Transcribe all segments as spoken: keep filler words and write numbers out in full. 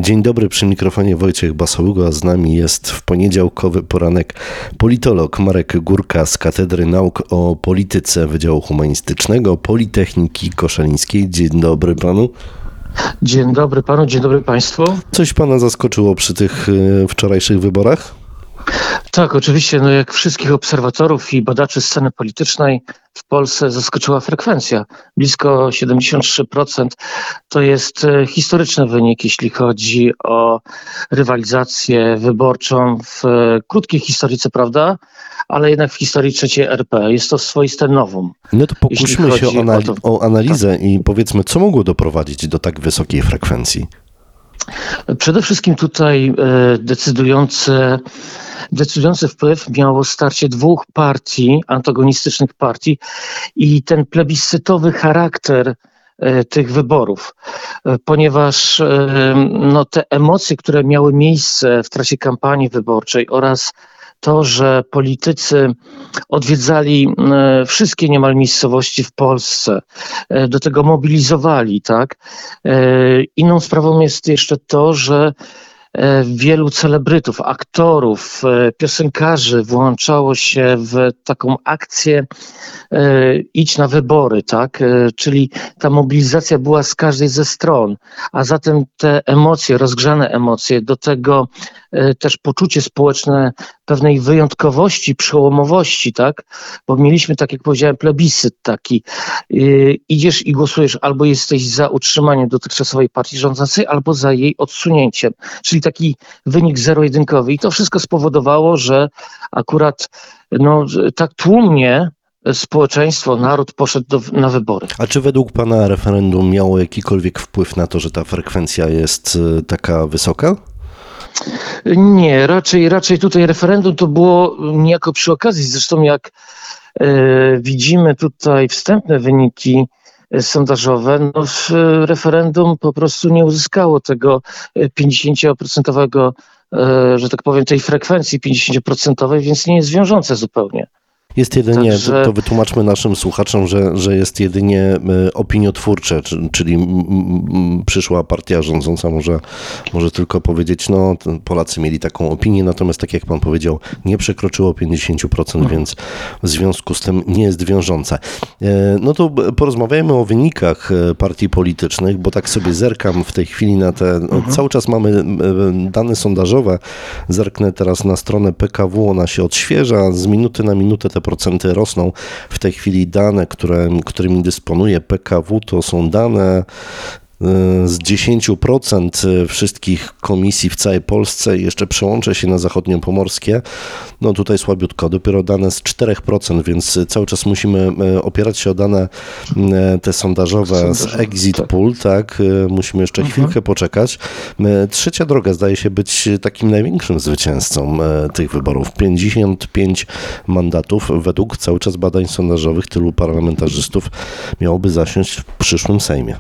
Dzień dobry, przy mikrofonie Wojciech Basaługa, a z nami jest w poniedziałkowy poranek politolog Marek Górka z Katedry Nauk o Polityce Wydziału Humanistycznego Politechniki Koszalińskiej. Dzień dobry panu. Dzień dobry panu, dzień dobry państwu. Coś pana zaskoczyło przy tych wczorajszych wyborach? Tak, oczywiście, no jak wszystkich obserwatorów i badaczy sceny politycznej w Polsce zaskoczyła frekwencja. Blisko siedemdziesiąt trzy procent to jest historyczny wynik, jeśli chodzi o rywalizację wyborczą w krótkiej historyce, prawda? Ale jednak w historii trzeciej R P. Jest to swoiste novum. No to pokuśmy się o, anali- o, o analizę tak. I powiedzmy, co mogło doprowadzić do tak wysokiej frekwencji? Przede wszystkim tutaj e, decydujące Decydujący wpływ miało starcie dwóch partii, antagonistycznych partii i ten plebiscytowy charakter e, tych wyborów, e, ponieważ e, no, te emocje, które miały miejsce w trakcie kampanii wyborczej oraz to, że politycy odwiedzali e, wszystkie niemal miejscowości w Polsce, e, do tego mobilizowali, tak? E, inną sprawą jest jeszcze to, że wielu celebrytów, aktorów, piosenkarzy włączało się w taką akcję e, idź na wybory, tak? E, czyli ta mobilizacja była z każdej ze stron, a zatem te emocje, rozgrzane emocje, do tego e, też poczucie społeczne pewnej wyjątkowości, przełomowości, tak? Bo mieliśmy, tak jak powiedziałem, plebiscyt taki. E, idziesz i głosujesz, albo jesteś za utrzymaniem dotychczasowej partii rządzącej, albo za jej odsunięciem. Czyli taki wynik zero-jedynkowy. I to wszystko spowodowało, że akurat no, tak tłumnie społeczeństwo, naród poszedł do, na wybory. A czy według pana referendum miało jakikolwiek wpływ na to, że ta frekwencja jest taka wysoka? Nie, raczej, raczej tutaj referendum to było niejako przy okazji. Zresztą jak e, widzimy tutaj wstępne wyniki sondażowe, no w referendum po prostu nie uzyskało tego pięćdziesięcioprocentowego, że tak powiem, tej frekwencji pięćdziesięcioprocentowej, więc nie jest wiążące zupełnie. Jest jedynie, Także... to, to wytłumaczmy naszym słuchaczom, że, że jest jedynie opiniotwórcze, czyli m, m, przyszła partia rządząca może, może tylko powiedzieć, no Polacy mieli taką opinię, natomiast tak jak pan powiedział, nie przekroczyło pięćdziesiąt procent, mhm. więc w związku z tym nie jest wiążące. No to porozmawiajmy o wynikach partii politycznych, bo tak sobie zerkam w tej chwili na te, mhm. cały czas mamy dane sondażowe, zerknę teraz na stronę P K W, ona się odświeża, z minuty na minutę te procenty rosną. W tej chwili dane, które, którymi dysponuje P K W, to są dane z dziesięć procent wszystkich komisji w całej Polsce. Jeszcze przełączę się na zachodniopomorskie. No tutaj słabiutko, dopiero dane z cztery procent, więc cały czas musimy opierać się o dane te sondażowe z Exit Poll, tak? Musimy jeszcze mhm. chwilkę poczekać. Trzecia droga zdaje się być takim największym zwycięzcą tych wyborów. pięćdziesiąt pięć mandatów według cały czas badań sondażowych tylu parlamentarzystów miałoby zasiąść w przyszłym Sejmie.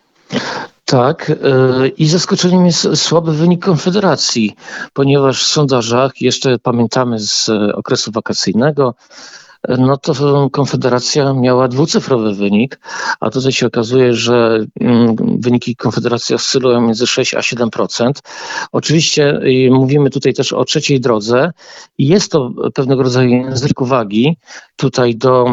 Tak, i zaskoczeniem jest słaby wynik Konfederacji, ponieważ w sondażach, jeszcze pamiętamy z okresu wakacyjnego, no to Konfederacja miała dwucyfrowy wynik, a tutaj się okazuje, że wyniki Konfederacji oscylują między sześć a siedem procent. Oczywiście mówimy tutaj też o trzeciej drodze i jest to pewnego rodzaju język uwagi tutaj do,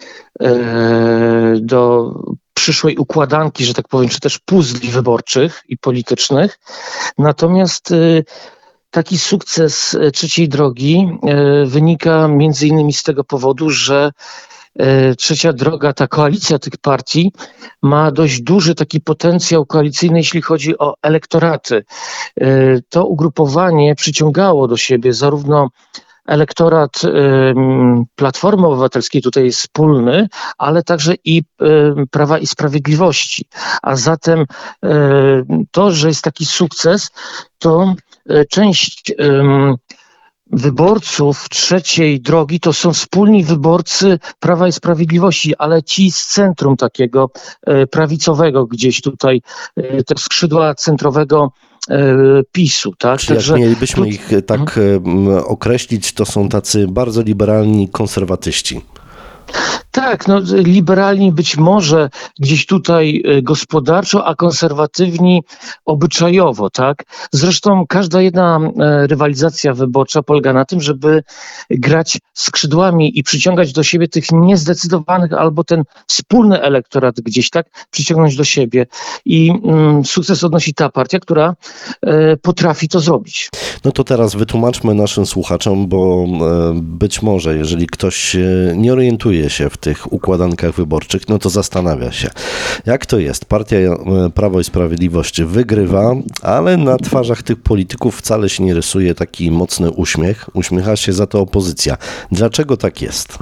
do przyszłej układanki, że tak powiem, czy też puzli wyborczych i politycznych. Natomiast taki sukces trzeciej drogi wynika między innymi z tego powodu, że trzecia droga, ta koalicja tych partii ma dość duży taki potencjał koalicyjny, jeśli chodzi o elektoraty. To ugrupowanie przyciągało do siebie zarówno elektorat y, Platformy Obywatelskiej, tutaj jest wspólny, ale także i y, Prawa i Sprawiedliwości. A zatem y, to, że jest taki sukces, to y, część y, wyborców trzeciej drogi to są wspólni wyborcy Prawa i Sprawiedliwości, ale ci z centrum takiego y, prawicowego gdzieś tutaj, y, te skrzydła centrowego PiSu, tak? Czyli jak mielibyśmy tu... ich tak hmm. określić, to są tacy bardzo liberalni konserwatyści. Tak, no liberalni być może gdzieś tutaj y, gospodarczo, a konserwatywni obyczajowo, tak? Zresztą każda jedna e, rywalizacja wyborcza polega na tym, żeby grać skrzydłami i przyciągać do siebie tych niezdecydowanych albo ten wspólny elektorat gdzieś tak przyciągnąć do siebie. I mm, sukces odnosi ta partia, która e, potrafi to zrobić. No to teraz wytłumaczmy naszym słuchaczom, bo e, być może, jeżeli ktoś e, nie orientuje się w tych układankach wyborczych, no to zastanawia się, jak to jest. Partia e, Prawo i Sprawiedliwość wygrywa, ale na twarzach tych polityków wcale się nie rysuje taki mocny uśmiech. Uśmiecha się za to opozycja. Dlaczego tak jest?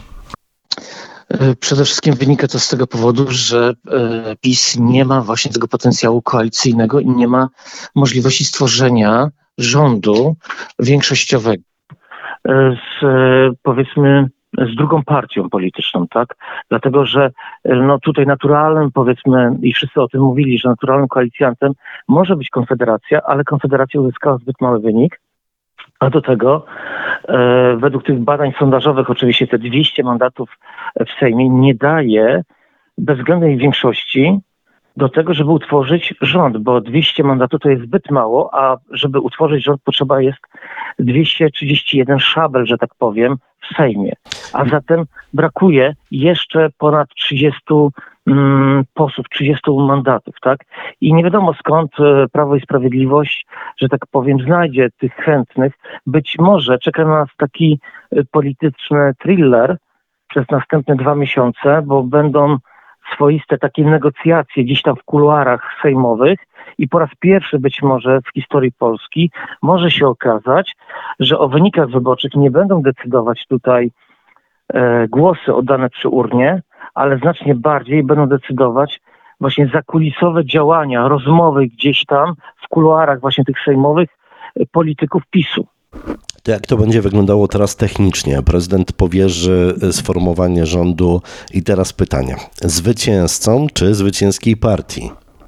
E, Przede wszystkim wynika to z tego powodu, że e, PiS nie ma właśnie tego potencjału koalicyjnego i nie ma możliwości stworzenia rządu większościowego e, z, e, powiedzmy, z drugą partią polityczną, tak? Dlatego, że e, no tutaj naturalnym, powiedzmy, i wszyscy o tym mówili, że naturalnym koalicjantem może być Konfederacja, ale Konfederacja uzyskała zbyt mały wynik. A do tego e, według tych badań sondażowych oczywiście te dwieście mandatów w Sejmie nie daje bezwzględnej większości do tego, żeby utworzyć rząd, bo dwieście mandatów to jest zbyt mało, a żeby utworzyć rząd potrzeba jest dwieście trzydzieści jeden szabel, że tak powiem, w Sejmie. A zatem brakuje jeszcze ponad trzydziestu mm, posłów, trzydziestu mandatów, tak? I nie wiadomo skąd e, Prawo i Sprawiedliwość, że tak powiem, znajdzie tych chętnych. Być może czeka na nas taki e, polityczny thriller przez następne dwa miesiące, bo będą swoiste takie negocjacje gdzieś tam w kuluarach sejmowych i po raz pierwszy być może w historii Polski może się okazać, że o wynikach wyborczych nie będą decydować tutaj e, głosy oddane przy urnie, ale znacznie bardziej będą decydować właśnie zakulisowe działania, rozmowy gdzieś tam w kuluarach właśnie tych sejmowych e, polityków PiSu. To jak to będzie wyglądało teraz technicznie? Prezydent powierzy sformowanie rządu i teraz pytanie. Zwycięzcom czy zwycięskiej partii?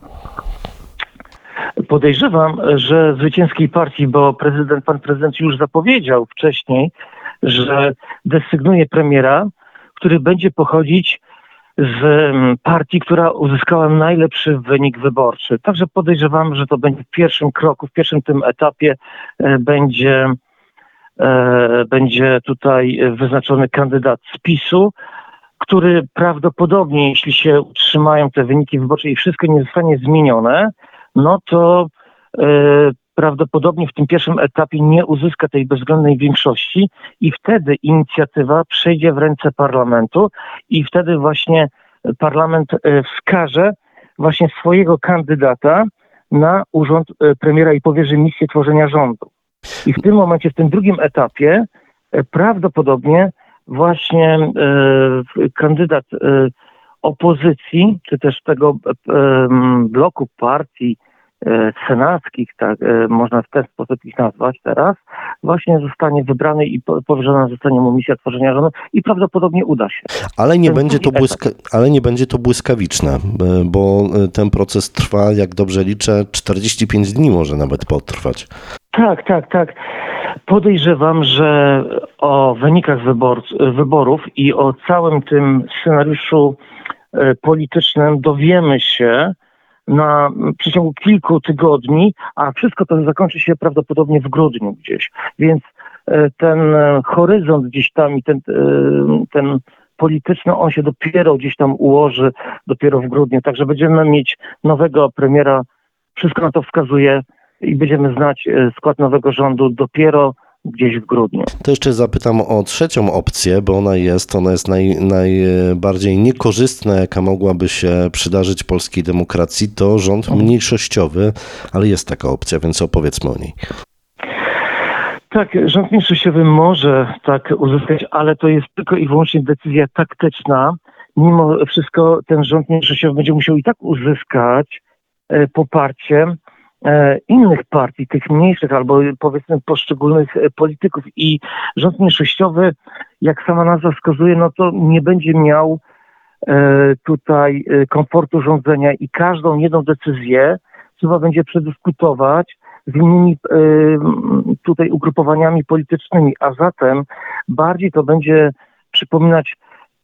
Podejrzewam, że zwycięskiej partii, bo prezydent, pan prezydent już zapowiedział wcześniej, że desygnuje premiera, który będzie pochodzić z partii, która uzyskała najlepszy wynik wyborczy. Także podejrzewam, że to będzie w pierwszym kroku, w pierwszym tym etapie e, będzie, e, będzie tutaj wyznaczony kandydat z PiSu, który prawdopodobnie, jeśli się utrzymają te wyniki wyborcze i wszystko nie zostanie zmienione, no to e, prawdopodobnie w tym pierwszym etapie nie uzyska tej bezwzględnej większości i wtedy inicjatywa przejdzie w ręce parlamentu i wtedy właśnie parlament e, wskaże właśnie swojego kandydata na urząd e, premiera i powierzy misję tworzenia rządu. I w tym momencie, w tym drugim etapie e, prawdopodobnie właśnie e, kandydat e, opozycji, czy też tego e, bloku partii e, senackich, tak e, można w ten sposób ich nazwać teraz, właśnie zostanie wybrany i po- powierzona zostanie mu misja tworzenia rządu i prawdopodobnie uda się. Ale nie, Ten będzie to drugi błyska, ale nie będzie to błyskawiczne, e, bo ten proces trwa, jak dobrze liczę, czterdzieści pięć dni może nawet potrwać. Tak, tak, tak. Podejrzewam, że o wynikach wybor- wyborów i o całym tym scenariuszu e, politycznym dowiemy się na w przeciągu kilku tygodni, a wszystko to zakończy się prawdopodobnie w grudniu gdzieś. Więc e, ten e, horyzont gdzieś tam i ten, e, ten polityczny, on się dopiero gdzieś tam ułoży, dopiero w grudniu. Także będziemy mieć nowego premiera. Wszystko na to wskazuje i będziemy znać e, skład nowego rządu dopiero gdzieś w grudniu. To jeszcze zapytam o trzecią opcję, bo ona jest, ona jest naj, najbardziej niekorzystna, jaka mogłaby się przydarzyć polskiej demokracji. To rząd mniejszościowy, ale jest taka opcja, więc opowiedzmy o niej. Tak, rząd mniejszościowy może tak uzyskać, ale to jest tylko i wyłącznie decyzja taktyczna. Mimo wszystko ten rząd mniejszościowy będzie musiał i tak uzyskać e, poparcie e, innych partii, tych mniejszych albo powiedzmy poszczególnych e, polityków i rząd mniejszościowy, jak sama nazwa wskazuje, no to nie będzie miał e, tutaj e, komfortu rządzenia i każdą jedną decyzję trzeba będzie przedyskutować z innymi e, tutaj ugrupowaniami politycznymi, a zatem bardziej to będzie przypominać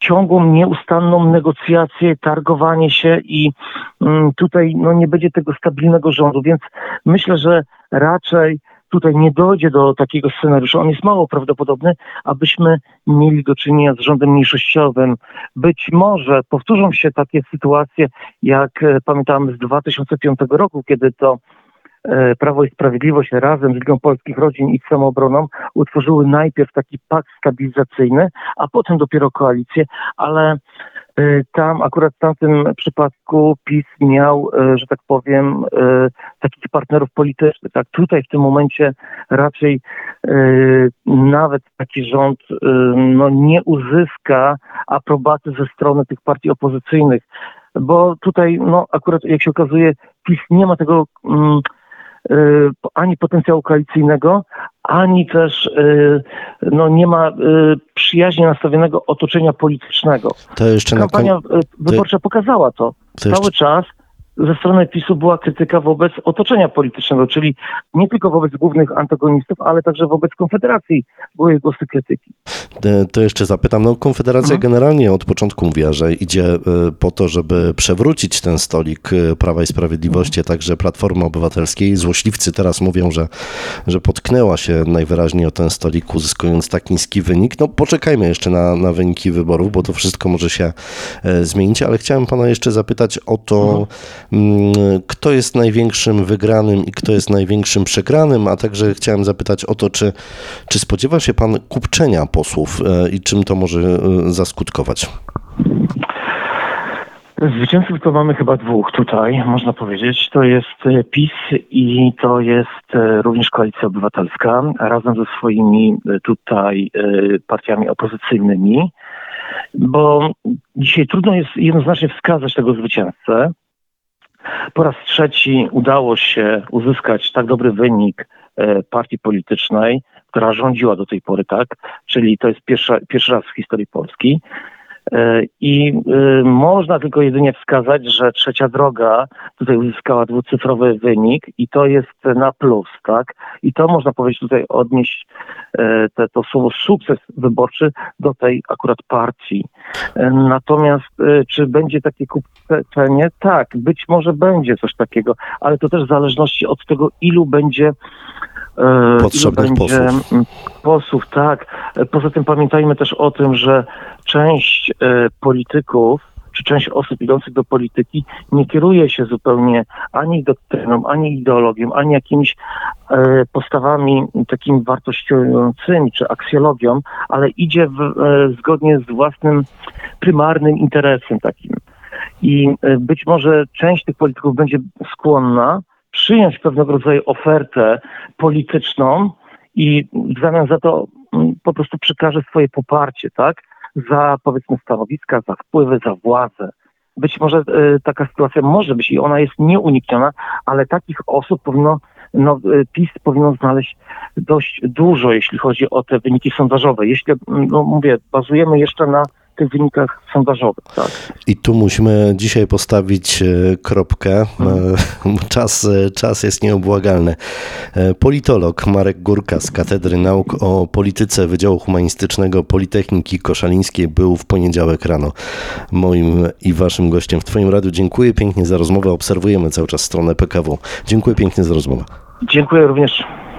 ciągłą, nieustanną negocjację, targowanie się i mm, tutaj no, nie będzie tego stabilnego rządu, więc myślę, że raczej tutaj nie dojdzie do takiego scenariusza. On jest mało prawdopodobny, abyśmy mieli do czynienia z rządem mniejszościowym. Być może powtórzą się takie sytuacje, jak e, pamiętamy z dwa tysiące piątego roku, kiedy to e, Prawo i Sprawiedliwość razem z Ligą Polskich Rodzin i Samoobroną utworzyły najpierw taki pakt stabilizacyjny, a potem dopiero koalicję, ale e, tam akurat w tamtym przypadku PiS miał, e, że tak powiem, e, takich partnerów politycznych. Tak, tutaj w tym momencie raczej e, nawet taki rząd e, no, nie uzyska aprobaty ze strony tych partii opozycyjnych, bo tutaj no, akurat jak się okazuje PiS nie ma tego mm, e, ani potencjału koalicyjnego, ani też y, no, nie ma y, przyjaźnie nastawionego otoczenia politycznego. To jeszcze Kampania na koń... y, wyborcza pokazała to. to jeszcze... Cały czas ze strony PiSu była krytyka wobec otoczenia politycznego, czyli nie tylko wobec głównych antagonistów, ale także wobec Konfederacji były głosy krytyki. To jeszcze zapytam, no Konfederacja mhm. generalnie od początku mówiła, że idzie po to, żeby przewrócić ten stolik Prawa i Sprawiedliwości, mhm. także Platformy Obywatelskiej. Złośliwcy teraz mówią, że, że potknęła się najwyraźniej o ten stolik, uzyskując tak niski wynik. No poczekajmy jeszcze na, na wyniki wyborów, bo to wszystko może się zmienić, ale chciałem pana jeszcze zapytać o to, mhm. kto jest największym wygranym i kto jest największym przegranym, a także chciałem zapytać o to, czy, czy spodziewa się pan kupczenia posłów i czym to może zaskutkować? Zwycięzców to mamy chyba dwóch tutaj, można powiedzieć. To jest PiS i to jest również Koalicja Obywatelska, razem ze swoimi tutaj partiami opozycyjnymi, bo dzisiaj trudno jest jednoznacznie wskazać tego zwycięzcę. Po raz trzeci udało się uzyskać tak dobry wynik partii politycznej, która rządziła do tej pory, tak? Czyli to jest pierwsza, pierwszy raz w historii Polski. I można tylko jedynie wskazać, że Trzecia Droga tutaj uzyskała dwucyfrowy wynik i to jest na plus, tak? I to można powiedzieć tutaj odnieść te, to słowo sukces wyborczy do tej akurat partii. Natomiast czy będzie takie kupczenie? Tak, być może będzie coś takiego, ale to też w zależności od tego, ilu będzie potrzebnych ilu będzie posłów. posłów, tak. Poza tym pamiętajmy też o tym, że część e, polityków, czy część osób idących do polityki nie kieruje się zupełnie ani doktryną, ani ideologią, ani jakimiś e, postawami takimi wartościującymi, czy aksjologią, ale idzie w, e, zgodnie z własnym prymarnym interesem takim. I e, być może część tych polityków będzie skłonna przyjąć pewnego rodzaju ofertę polityczną i w zamian za to po prostu przekaże swoje poparcie, tak? Za, powiedzmy, stanowiska, za wpływy, za władzę. Być może y, taka sytuacja może być i ona jest nieunikniona, ale takich osób powinno, no, y, PiS powinno znaleźć dość dużo, jeśli chodzi o te wyniki sondażowe. Jeśli, no mówię, bazujemy jeszcze na tych wynikach sondażowych. Tak. I tu musimy dzisiaj postawić kropkę. Czas, czas jest nieobłagalny. Politolog Marek Górka z Katedry Nauk o Polityce Wydziału Humanistycznego Politechniki Koszalińskiej był w poniedziałek rano moim i waszym gościem w twoim radiu. Dziękuję pięknie za rozmowę. Obserwujemy cały czas stronę P K W. Dziękuję pięknie za rozmowę. Dziękuję również.